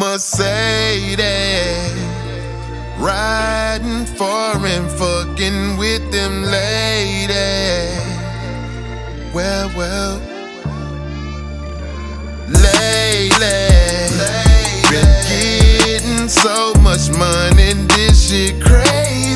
Mercedes, riding foreign, fucking with them ladies. Well, lately, been getting so much money, this shit crazy.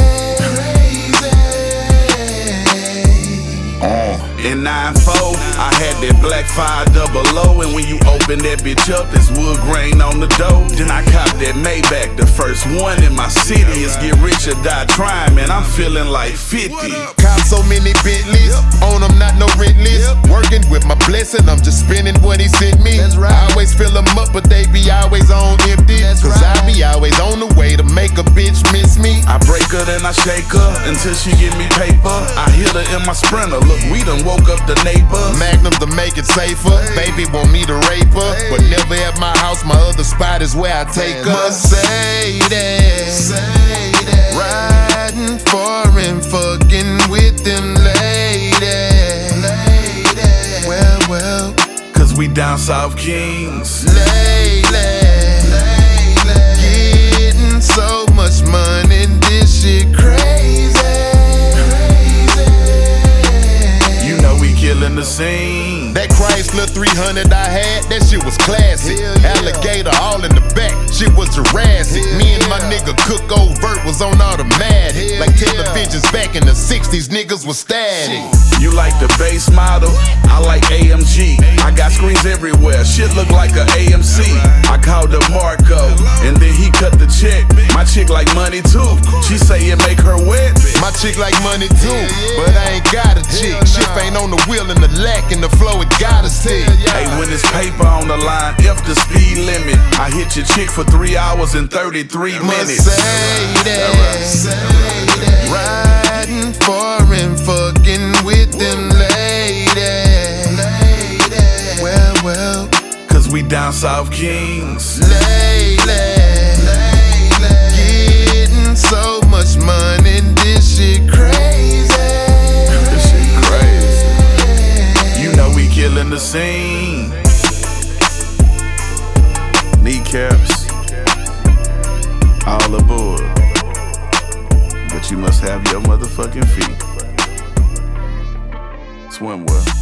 In 9-4, I had that black 500, and when you open that bitch up, it's wood grain on the dough. Then I copped that Maybach, the first one in my city. It's get rich or die trying, man, I'm feeling like 50. Cop so many Bentleys, on them not no rent list. Working with my blessing, I'm just spending what he sent me. I always fill them up, but they be always on empty. Cause I be always on the way to make a bitch miss me. I break her, then I shake her until she give me paper. I hit her in my Sprinter, look, we done woke up the neighbors. Magnum to make it safer. Baby want me to rape her, but never at my house. My other spot is where I take her. Mercedes, riding foreign, fucking with them ladies. Well, cause we down South Kings. Lately, getting so much money, this shit crazy. Killing the scene. That Chrysler 300 I had, that shit was classic. Alligator all in the back, shit was Jurassic. Me and my nigga Cook Overt was on automatic. Like televisions back in the 60s, niggas was static. You like the base model, I like AMG. I got screens everywhere, shit look like a AMC. I called up Marco, and then he cut the check. My chick like money too, she say it make her wet. My chick like money too, but I ain't got a chick. Shit ain't on the wheel and the lack in the flow, it gotta stick. Hey, when it's paper on the line, F the speed limit. I hit your chick for 3 hours and 33 minutes. Mercedes, riding foreign, fucking with them ladies. Well, cause we down South Kings. Lately, getting so much money, this shit crazy. This shit crazy. You know we killing the scene. Kneecaps, all aboard. But you must have your motherfucking feet. Swimwear.